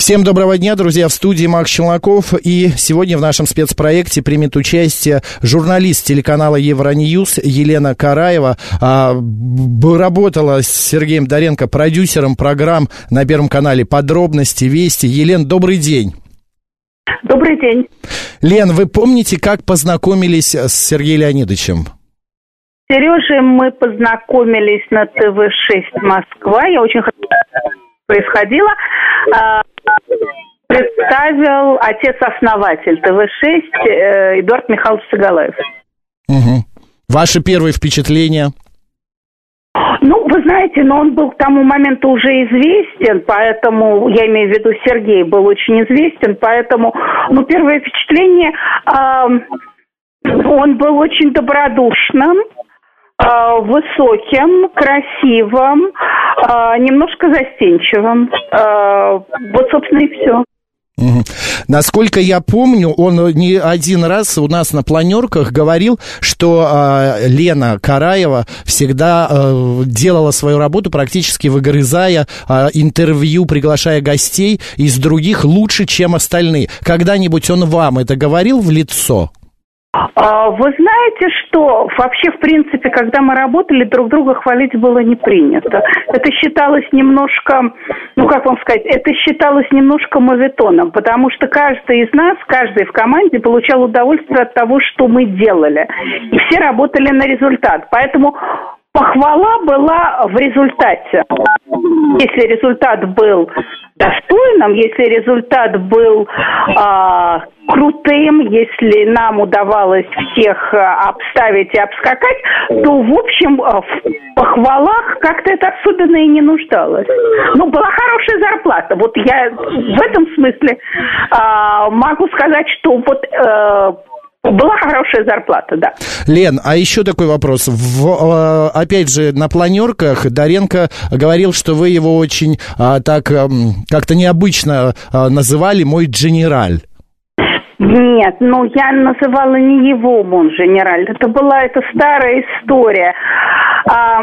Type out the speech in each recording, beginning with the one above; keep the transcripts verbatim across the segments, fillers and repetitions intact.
Всем доброго дня, друзья, в студии Макс Челноков. И сегодня в нашем спецпроекте примет участие журналист телеканала Евроньюз Елена Караева. А, работала с Сергеем Доренко продюсером программ на Первом канале «Подробности», «Вести». Елен, добрый день. Добрый день. Лен, вы помните, как познакомились с Сергеем Леонидовичем? С Сережей мы познакомились на тэ вэ шесть Москва. Я очень хорошо происходило. Представил отец-основатель тэ вэ шесть Эдуард Михайлович Сагалаев. Угу. Ваши первые впечатления? Ну, вы знаете, но он был к тому моменту уже известен, поэтому, я имею в виду, Сергей был очень известен, поэтому, ну, первое впечатление, э, он был очень добродушным, э, высоким, красивым, э, немножко застенчивым. Э, вот, собственно, и все. Угу. Насколько я помню, он не один раз у нас на планерках говорил, что э, Лена Караева всегда э, делала свою работу, практически выгрызая э, интервью, приглашая гостей из других лучше, чем остальные. Когда-нибудь он вам это говорил в лицо? Вы знаете, что вообще, в принципе, когда мы работали, друг друга хвалить было не принято. Это считалось немножко, ну, как вам сказать, это считалось немножко моветоном, потому что каждый из нас, каждый в команде получал удовольствие от того, что мы делали. И все работали на результат. Поэтому похвала была в результате. Если результат был достойным, если результат был а, крутым, если нам удавалось всех а, обставить и обскакать, то, в общем, а, в похвалах как-то это особенно и не нуждалось. Ну, была хорошая зарплата. Вот я в этом смысле а, могу сказать, что вот... А, была хорошая зарплата, да. Лен, а еще такой вопрос. В, опять же, на планерках Доренко говорил, что вы его очень а, так как-то необычно а, называли «мой дженераль». Нет, ну я называла не его «мон дженераль». Это была эта старая история. А,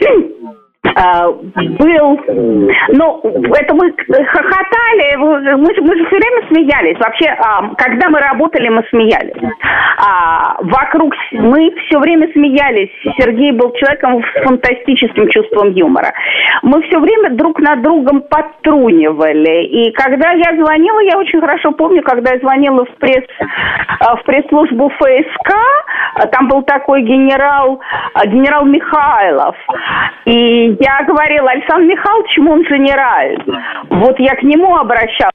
А, был, ну, это мы хохотали, мы, мы же все время смеялись. Вообще, а, когда мы работали, мы смеялись. А, вокруг мы все время смеялись. Сергей был человеком с фантастическим чувством юмора. Мы все время друг над другом подтрунивали. И когда я звонила, я очень хорошо помню, когда я звонила в пресс, в пресс-службу эф эс ка, там был такой генерал, генерал Михайлов. И я говорила: Александр Михайлович, он дженераль. Вот я к нему обращалась.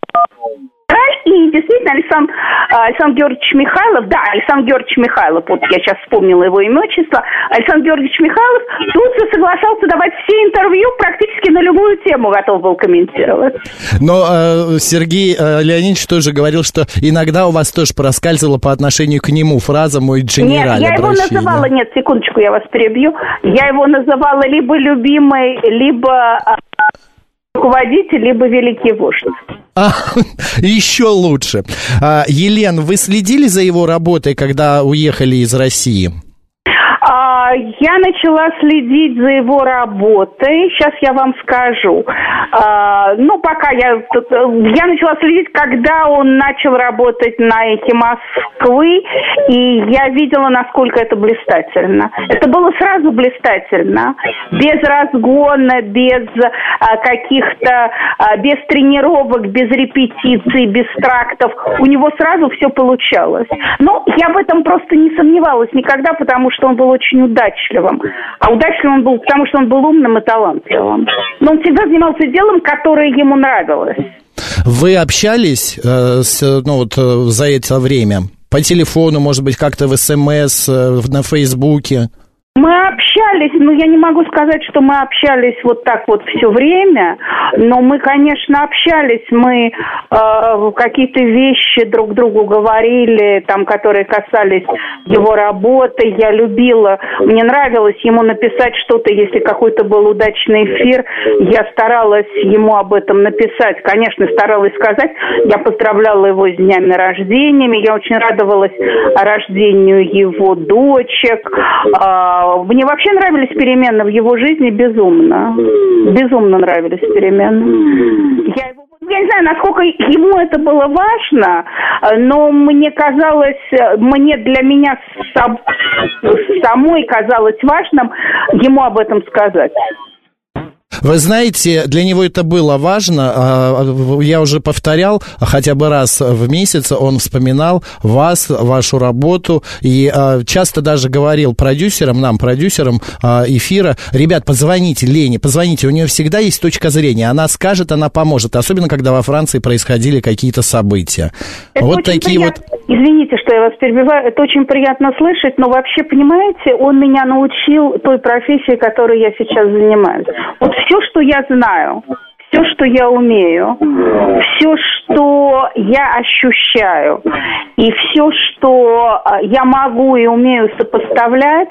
И действительно, Александр, Александр Георгиевич Михайлов, да, Александр Георгиевич Михайлов, вот я сейчас вспомнила его имя, отчество, Александр Георгиевич Михайлов тут же соглашался давать все интервью, практически на любую тему готов был комментировать. Но э, Сергей э, Леонидович тоже говорил, что иногда у вас тоже проскальзывала по отношению к нему фраза «мой дженераль». Нет, я его обращение. называла, нет, секундочку, я вас перебью, я его называла либо любимый, либо руководитель, либо великий вождь. А, еще лучше. А, Елен, вы следили за его работой, когда уехали из России? А, я начала следить за его работой. Сейчас я вам скажу. А, ну, пока я... Я начала следить, когда он начал работать на «Эхе Москвы», и я видела, насколько это блистательно. Это было сразу блистательно. Без разгона, без а, каких-то... А, без тренировок, без репетиций, без трактов. У него сразу все получалось. Но я в этом просто не сомневалась никогда, потому что он был очень удачливым. А удачливым он был, потому что он был умным и талантливым. Но он всегда занимался делом, которое ему нравилось. Вы общались э, с, ну, вот, э, за это время? По телефону, может быть, как-то в эс эм эс, э, на Фейсбуке? Мы общались, но я не могу сказать, что мы общались вот так вот все время, но мы, конечно, общались, мы э, какие-то вещи друг другу говорили, там, которые касались его работы, я любила, мне нравилось ему написать что-то, если какой-то был удачный эфир, я старалась ему об этом написать, конечно, старалась сказать, я поздравляла его с днями рождения, я очень радовалась рождению его дочек, э, мне вообще нравились перемены в его жизни безумно. Безумно нравились перемены. Я его Я не знаю, насколько ему это было важно, но мне казалось, мне для меня сам, самой казалось важным ему об этом сказать. Вы знаете, для него это было важно. Я уже повторял, хотя бы раз в месяц он вспоминал вас, вашу работу, и часто даже говорил продюсерам, нам, продюсерам эфира: ребят, позвоните Лене, позвоните, у нее всегда есть точка зрения, она скажет, она поможет, особенно когда во Франции происходили какие-то события. Это вот такие приятно. вот... Извините, что я вас перебиваю, это очень приятно слышать, но вообще, понимаете, он меня научил той профессии, которой я сейчас занимаюсь. Вот все, что я знаю, все, что я умею, все, что я ощущаю, и все, что я могу и умею сопоставлять,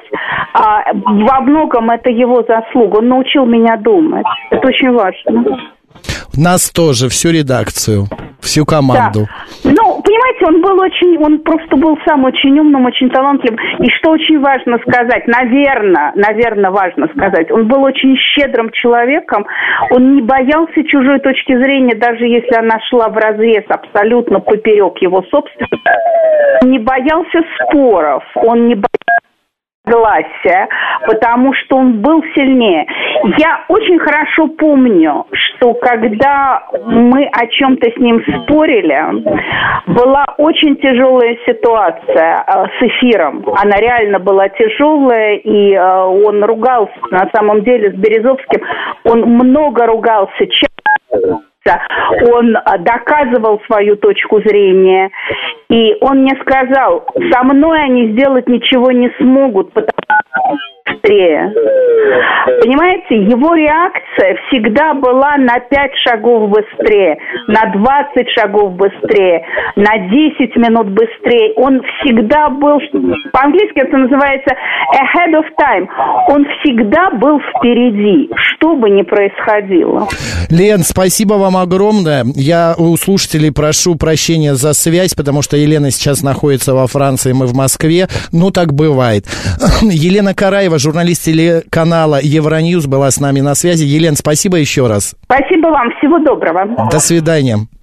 во многом это его заслуга. Он научил меня думать. Это очень важно. Нас тоже, всю редакцию, всю команду. Да. Ну, понимаете, он был очень, он просто был сам очень умным, очень талантливым. И что очень важно сказать, наверное, наверное, важно сказать, он был очень щедрым человеком, он не боялся чужой точки зрения, даже если она шла вразрез абсолютно поперек его собственной. Он не боялся споров, он не боялся согласия, потому что он был сильнее. Я очень хорошо помню, что когда мы о чем-то с ним спорили, была очень тяжелая ситуация э, с эфиром. Она реально была тяжелая, и э, он ругался, на самом деле, с Березовским. Он много ругался, часто. Он доказывал свою точку зрения, и он мне сказал: со мной они сделать ничего не смогут, потому что быстрее. Понимаете, его реакция всегда была на пять шагов быстрее, на двадцать шагов быстрее, на десять минут быстрее. Он всегда был, по-английски это называется ahead of time, он всегда был впереди, что бы ни происходило. Лен, спасибо вам огромное. Я у слушателей прошу прощения за связь, потому что Елена сейчас находится во Франции, мы в Москве. Ну, так бывает. Елена Караева, журналист телеканала Евроньюз, была с нами на связи. Елена, спасибо еще раз. Спасибо вам, всего доброго. До свидания.